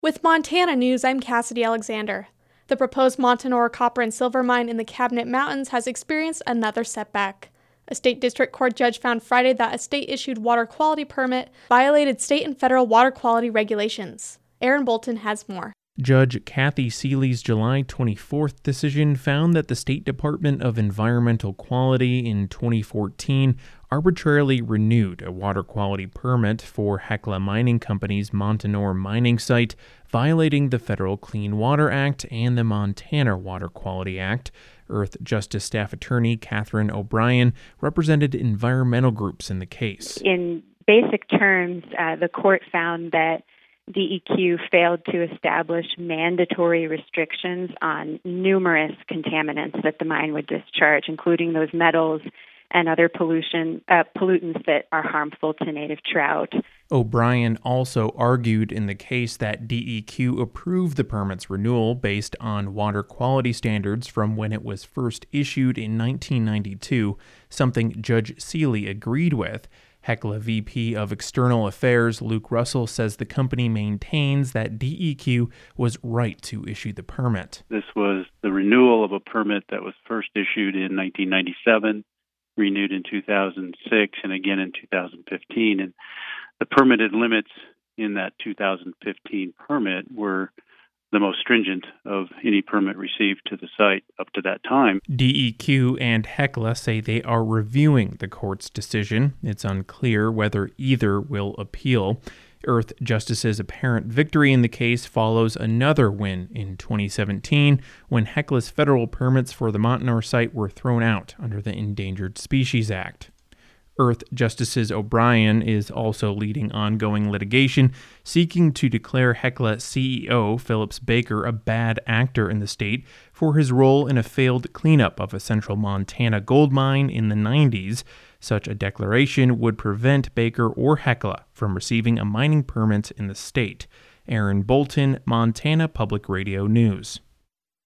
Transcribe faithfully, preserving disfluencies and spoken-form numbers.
With Montana News, I'm Cassidy Alexander. The proposed Montanora copper and silver mine in the Cabinet Mountains has experienced another setback. A state district court judge found Friday that a state-issued water quality permit violated state and federal water quality regulations. Aaron Bolton has more. Judge Kathy Seeley's July twenty-fourth decision found that the State Department of Environmental Quality in twenty fourteen arbitrarily renewed a water quality permit for Hecla Mining Company's Montanora mining site, violating the Federal Clean Water Act and the Montana Water Quality Act. Earth Justice Staff Attorney Catherine O'Brien represented environmental groups in the case. In basic terms, uh, the court found that D E Q failed to establish mandatory restrictions on numerous contaminants that the mine would discharge, including those metals and other pollution uh, pollutants that are harmful to native trout. O'Brien also argued in the case that D E Q approved the permit's renewal based on water quality standards from when it was first issued in nineteen ninety-two, something Judge Seeley agreed with. Hecla V P of External Affairs Luke Russell says the company maintains that D E Q was right to issue the permit. This was the renewal of a permit that was first issued in nineteen ninety-seven, renewed in two thousand six, and again in two thousand fifteen. And the permitted limits in that two thousand fifteen permit were the most stringent of any permit received to the site up to that time. D E Q and Hecla say they are reviewing the court's decision. It's unclear whether either will appeal. Earth Justice's apparent victory in the case follows another win in twenty seventeen when Hecla's federal permits for the Montanora site were thrown out under the Endangered Species Act. Earth Justice's O'Brien is also leading ongoing litigation, seeking to declare Hecla C E O Phillips Baker a bad actor in the state for his role in a failed cleanup of a central Montana gold mine in the nineties. Such a declaration would prevent Baker or Hecla from receiving a mining permit in the state. Aaron Bolton, Montana Public Radio News.